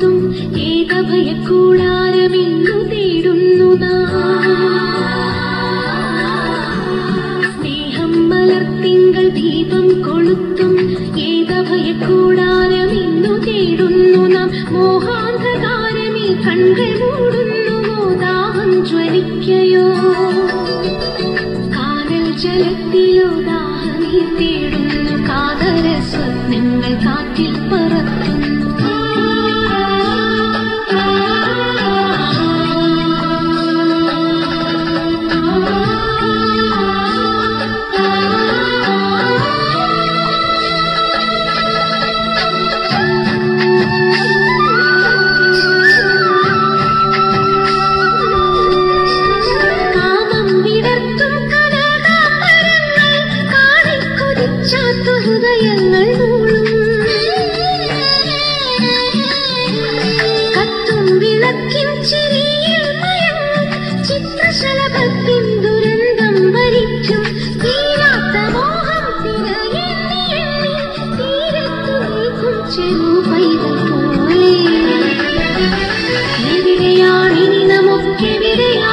കൊളുത്തും ഏതഭയക്കൂടാരമിന്നു തേടുന്നു സ്നേഹം മലർത്തിങ്കൾ ദീപം കൊളുത്തും ഏതഭയക്കൂടാരമിന്നു തേടുന്നു നാം മോഹാന്ധകാരമീ കൺകൾ മൂടുന്നുവോ ദാഹം ജ്വലിക്കയോ കാനൽ ജലത്തിലോ ദാഹനീർ തേടുന്നു കാതര സ്വപ്നങ്ങൾ കാറ്റിൽ പറത്തുന്നു എവിടെയാണിനി നമുക്കെവിടെയാ